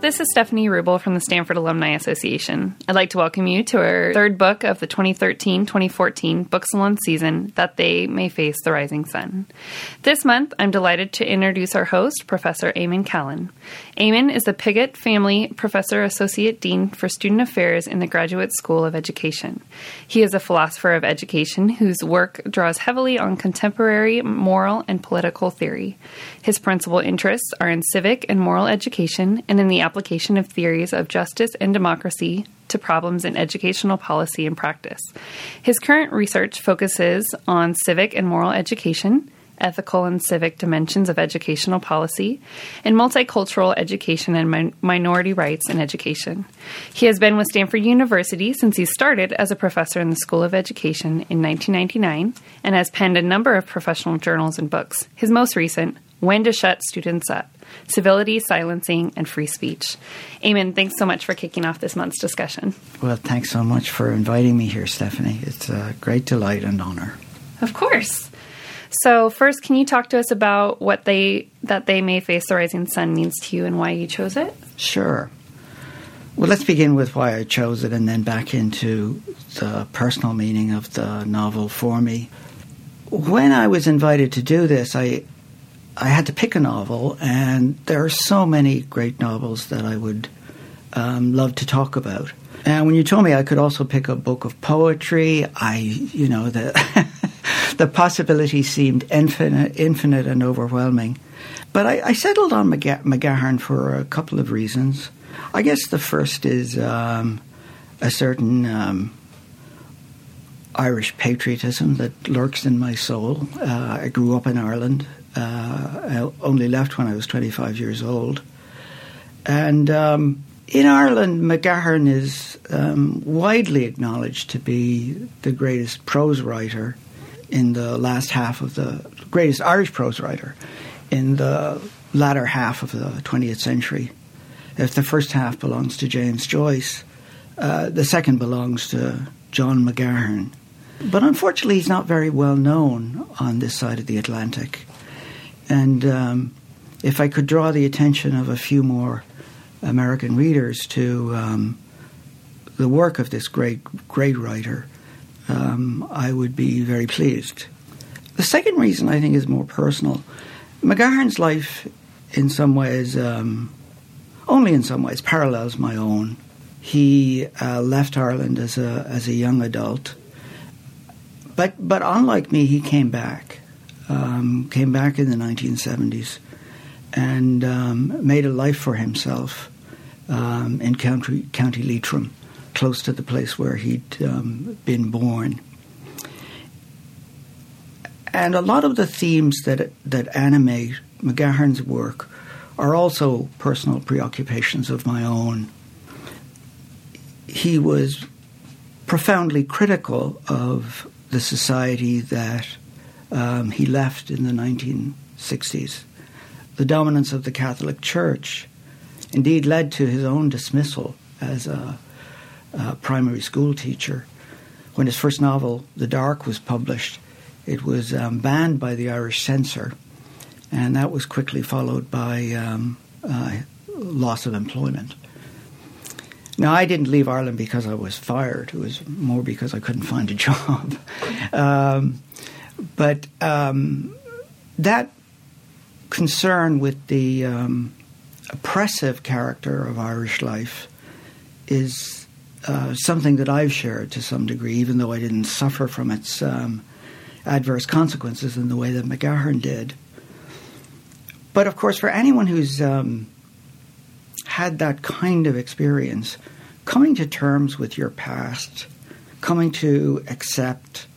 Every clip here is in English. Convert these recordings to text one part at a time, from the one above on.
this is Stephanie Rubel from the Stanford Alumni Association. I'd like to welcome you to our third book of the 2013-2014 Book Salon season, That They May Face the Rising Sun. This month, I'm delighted to introduce our host, Professor Eamon Callan. Eamon is the Pigott Family Professor Associate Dean for Student Affairs in the Graduate School of Education. He is a philosopher of education whose work draws heavily on contemporary moral and political theory. His principal interests are in civic and moral education and in the application of theories of justice and democracy to problems in educational policy and practice. His current research focuses on civic and moral education, ethical and civic dimensions of educational policy, and multicultural education and minority rights in education. He has been with Stanford University since he started as a professor in the School of Education in 1999 and has penned a number of professional journals and books. His most recent, When to Shut Students Up: Civility, Silencing, and Free Speech. Eamon, thanks so much for kicking off this month's discussion. Well, thanks so much for inviting me here, Stephanie. It's a great delight and honor. Of course. So first, can you talk to us about what That They May Face the Rising Sun means to you and why you chose it? Sure. Well, let's begin with why I chose it and then back into the personal meaning of the novel for me. When I was invited to do this, I had to pick a novel, and there are so many great novels that I would love to talk about. And when you told me I could also pick a book of poetry, the possibility seemed infinite and overwhelming. But I settled on McGahern for a couple of reasons. I guess the first is a certain Irish patriotism that lurks in my soul. I grew up in Ireland. I only left when I was 25 years old. And in Ireland, McGahern is widely acknowledged to be the greatest prose writer in the last half of the greatest Irish prose writer in the latter half of the 20th century. If the first half belongs to James Joyce, the second belongs to John McGahern. But unfortunately, he's not very well known on this side of the Atlantic. And if I could draw the attention of a few more American readers to the work of this great writer, I would be very pleased. The second reason, I think, is more personal. McGahern's life, in some ways, only in some ways, parallels my own. He left Ireland as a young adult, but unlike me, he came back. Came back in the 1970s and made a life for himself in County Leitrim, close to the place where he'd been born. And a lot of the themes that animate McGahern's work are also personal preoccupations of my own. He was profoundly critical of the society that he left in the 1960s. The dominance of the Catholic Church indeed led to his own dismissal as a primary school teacher. When his first novel, The Dark, was published, it was banned by the Irish censor, and that was quickly followed by loss of employment. Now, I didn't leave Ireland because I was fired. It was more because I couldn't find a job. But that concern with the oppressive character of Irish life is something that I've shared to some degree, even though I didn't suffer from its adverse consequences in the way that McGahern did. But, of course, for anyone who's had that kind of experience, coming to terms with your past, coming to accept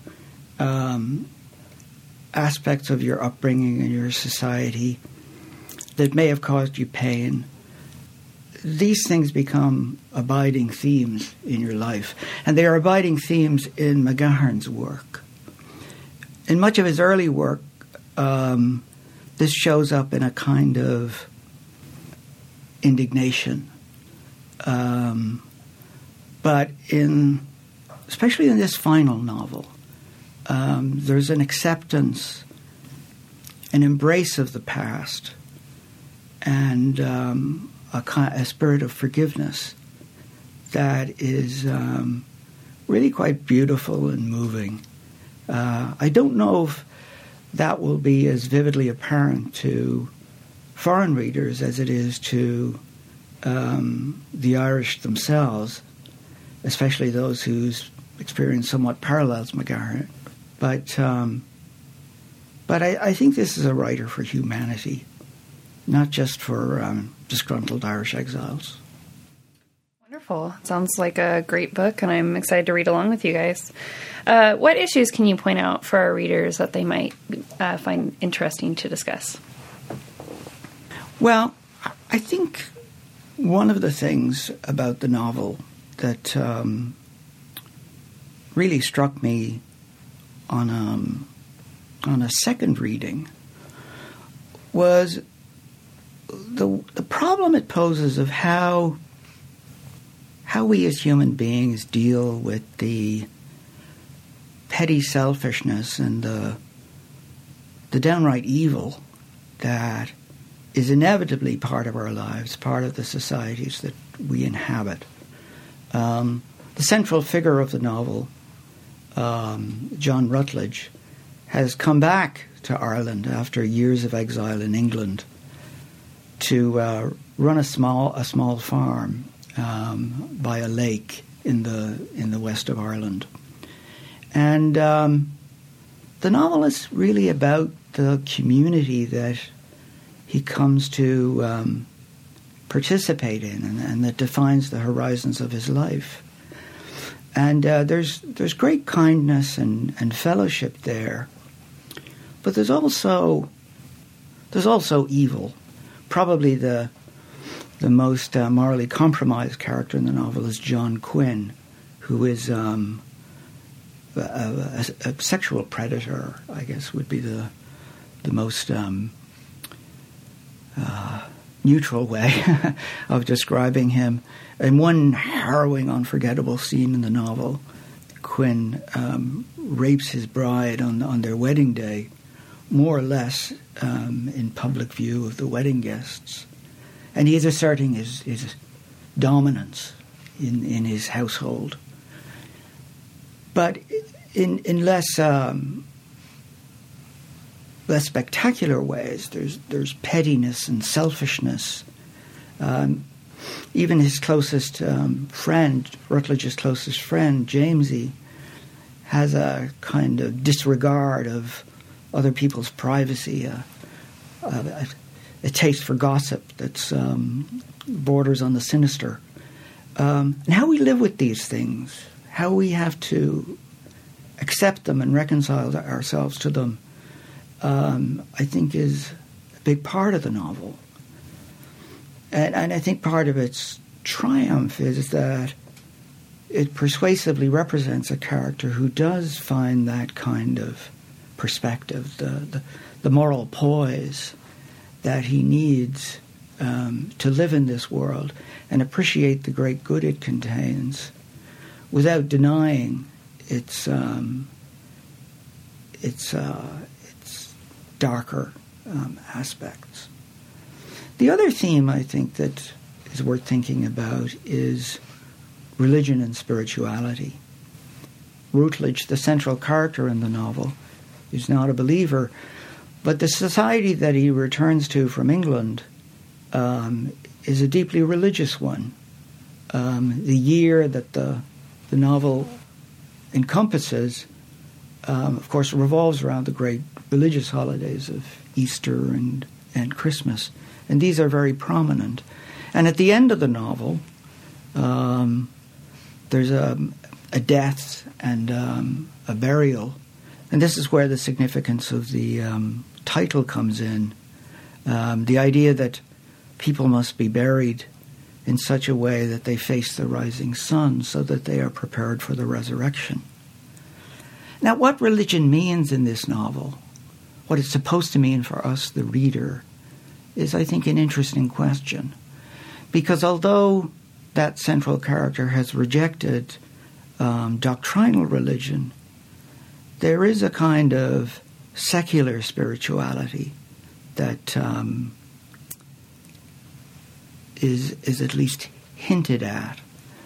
aspects of your upbringing and your society that may have caused you pain, these things become abiding themes in your life. And they are abiding themes in McGahern's work. In much of his early work, this shows up in a kind of indignation. But especially in this final novel, there's an acceptance, an embrace of the past, and a spirit of forgiveness that is really quite beautiful and moving. I don't know if that will be as vividly apparent to foreign readers as it is to the Irish themselves, especially those whose experience somewhat parallels McGahern. But I think this is a writer for humanity, not just for disgruntled Irish exiles. Wonderful. Sounds like a great book, and I'm excited to read along with you guys. What issues can you point out for our readers that they might find interesting to discuss? Well, I think one of the things about the novel that really struck me on a second reading was the problem it poses of how we as human beings deal with the petty selfishness and the downright evil that is inevitably part of our lives, part of the societies that we inhabit. The central figure of the novel, John Rutledge, has come back to Ireland after years of exile in England to run a small farm by a lake in the west of Ireland. And the novel is really about the community that he comes to participate in and that defines the horizons of his life. And there's great kindness and fellowship there, but there's also evil. Probably the most morally compromised character in the novel is John Quinn, who is a sexual predator, I guess would be the most neutral way of describing him. In one harrowing, unforgettable scene in the novel, Quinn rapes his bride on their wedding day, more or less in public view of the wedding guests. And he is asserting his dominance in his household. But in less spectacular ways, there's pettiness and selfishness. Even his closest friend, Rutledge's closest friend, Jamesy, has a kind of disregard of other people's privacy, a taste for gossip that's borders on the sinister. And how we live with these things, how we have to accept them and reconcile ourselves to them, I think is a big part of the novel. And I think part of its triumph is that it persuasively represents a character who does find that kind of perspective, the moral poise that he needs to live in this world and appreciate the great good it contains without denying its darker aspects. The other theme I think that is worth thinking about is religion and spirituality. Rutledge, the central character in the novel, is not a believer, but the society that he returns to from England is a deeply religious one. The year that the novel encompasses, of course, revolves around the great religious holidays of Easter and Christmas, and these are very prominent. And at the end of the novel, there's a death and a burial, and this is where the significance of the title comes in. The idea that people must be buried in such a way that they face the rising sun so that they are prepared for the resurrection. Now, what religion means in this novel, what it's supposed to mean for us, the reader, is, I think, an interesting question. Because although that central character has rejected doctrinal religion, there is a kind of secular spirituality that is at least hinted at.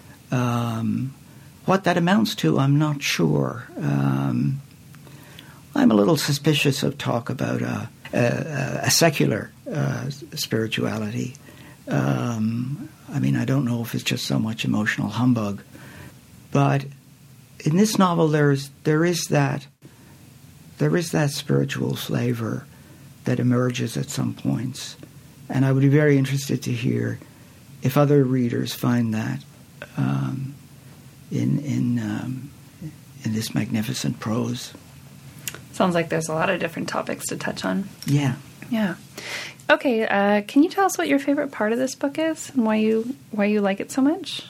What that amounts to, I'm not sure. I'm a little suspicious of talk about a secular spirituality. I mean, I don't know if it's just so much emotional humbug, but in this novel, there is that spiritual flavor that emerges at some points, and I would be very interested to hear if other readers find that in this magnificent prose. Sounds like there's a lot of different topics to touch on. Yeah. Yeah. Okay, can you tell us what your favorite part of this book is and why you like it so much?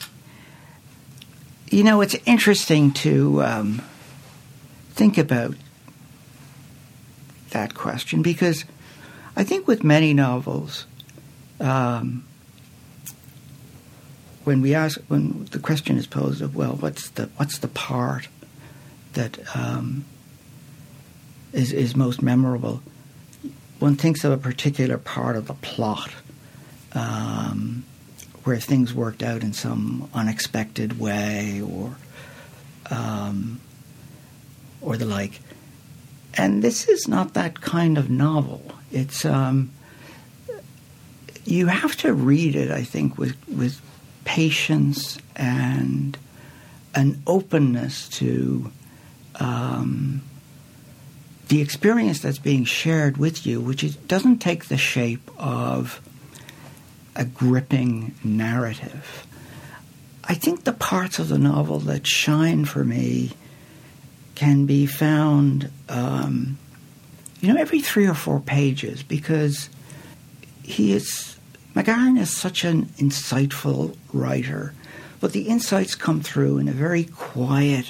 You know, it's interesting to think about that question, because I think with many novels, when the question is posed of, well, what's the part that is most memorable, one thinks of a particular part of the plot where things worked out in some unexpected way or the like. And this is not that kind of novel. It's you have to read it, I think, with patience and an openness to the experience that's being shared with you, which doesn't take the shape of a gripping narrative. I think the parts of the novel that shine for me can be found, every 3 or 4 pages, because McGahern is such an insightful writer, but the insights come through in a very quiet,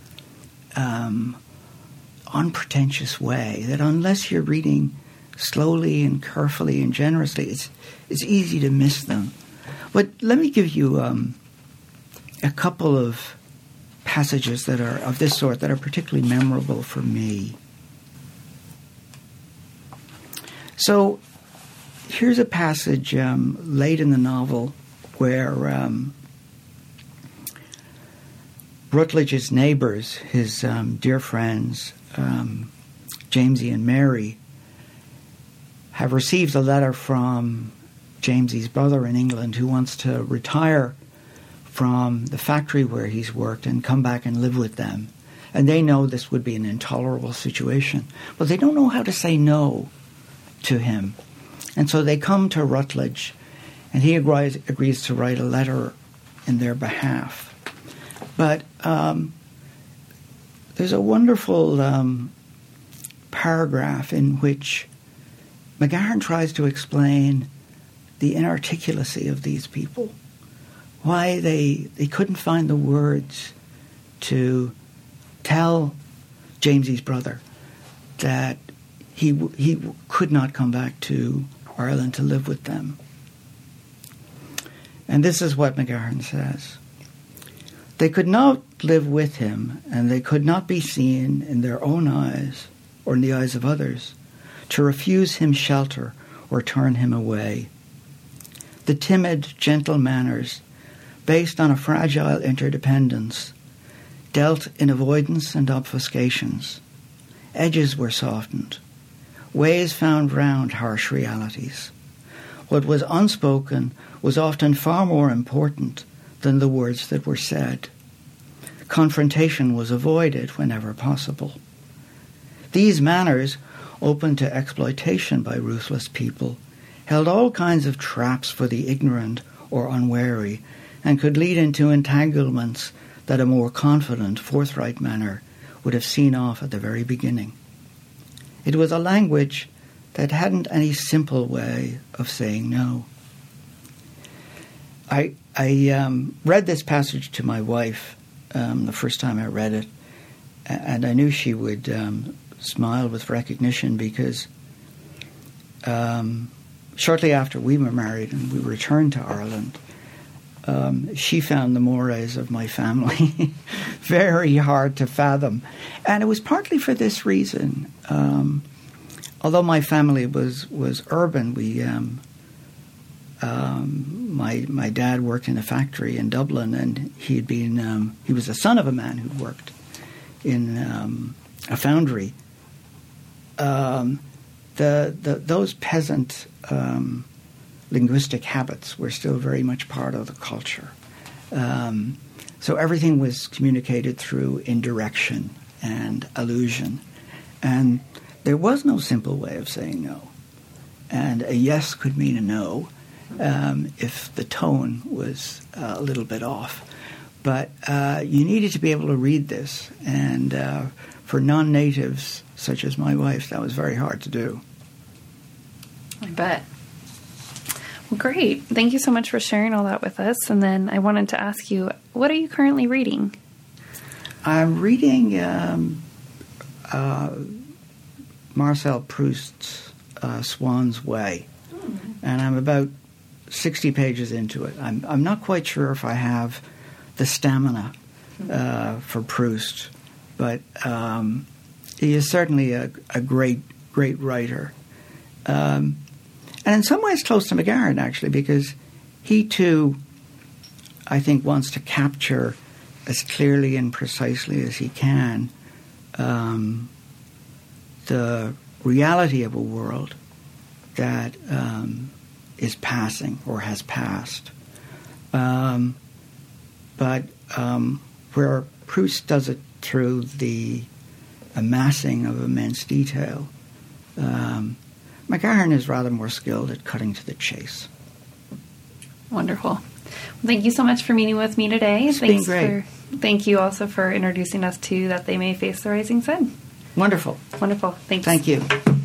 unpretentious way that unless you're reading slowly and carefully and generously, it's easy to miss them. But let me give you a couple of passages that are of this sort that are particularly memorable for me. So here's a passage late in the novel where Rutledge's neighbors, his dear friends, Jamesy and Mary, have received a letter from Jamesy's brother in England who wants to retire from the factory where he's worked and come back and live with them. And they know this would be an intolerable situation, but they don't know how to say no to him. And so they come to Rutledge, and he agrees to write a letter in their behalf. But there's a wonderful paragraph in which McGahern tries to explain the inarticulacy of these people, why they couldn't find the words to tell Jamesy's brother that he could not come back to Ireland to live with them. And this is what McGahern says. They could not live with him, and they could not be seen in their own eyes or in the eyes of others to refuse him shelter or turn him away. The timid, gentle manners, based on a fragile interdependence, dealt in avoidance and obfuscations. Edges were softened. Ways found round harsh realities. What was unspoken was often far more important than the words that were said. Confrontation was avoided whenever possible. These manners, open to exploitation by ruthless people, held all kinds of traps for the ignorant or unwary, and could lead into entanglements that a more confident, forthright manner would have seen off at the very beginning. It was a language that hadn't any simple way of saying no. I read this passage to my wife the first time I read it, and I knew she would smile with recognition because shortly after we were married and we returned to Ireland, she found the mores of my family very hard to fathom. And it was partly for this reason. Although my family was urban, My dad worked in a factory in Dublin, and he was the son of a man who worked in a foundry. Those peasant linguistic habits were still very much part of the culture. So everything was communicated through indirection and allusion. And there was no simple way of saying no. And a yes could mean a no if the tone was a little bit off. But you needed to be able to read this. And for non-natives, such as my wife, that was very hard to do. I bet. Well, great. Thank you so much for sharing all that with us. And then I wanted to ask you, what are you currently reading? I'm reading Marcel Proust's Swann's Way. And I'm about 60 pages into it. I'm not quite sure if I have the stamina for Proust, but he is certainly a great writer. And in some ways close to McGahern, actually, because he, too, I think, wants to capture as clearly and precisely as he can the reality of a world that is passing or has passed. But where Proust does it through the amassing of immense detail, McGahern is rather more skilled at cutting to the chase. Wonderful. Well, thank you so much for meeting with me today. It's been great. Thank you also for introducing us to That They May Face the Rising Sun. Wonderful. Wonderful. Thanks. Thank you.